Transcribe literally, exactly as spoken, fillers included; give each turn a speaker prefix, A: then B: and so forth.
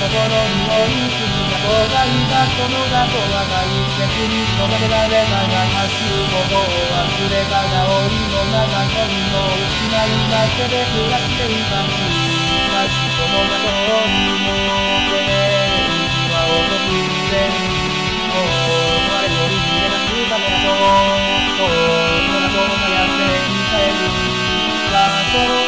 A: 頃に追いつく過去がいたその過去は大切に育てられたが走ることを忘れたが檻の中恋を失うだけで暮らしていたしかしその過去にもけて海は訪れるもう我より逃げ出すためやとその過去がやってきたえる場所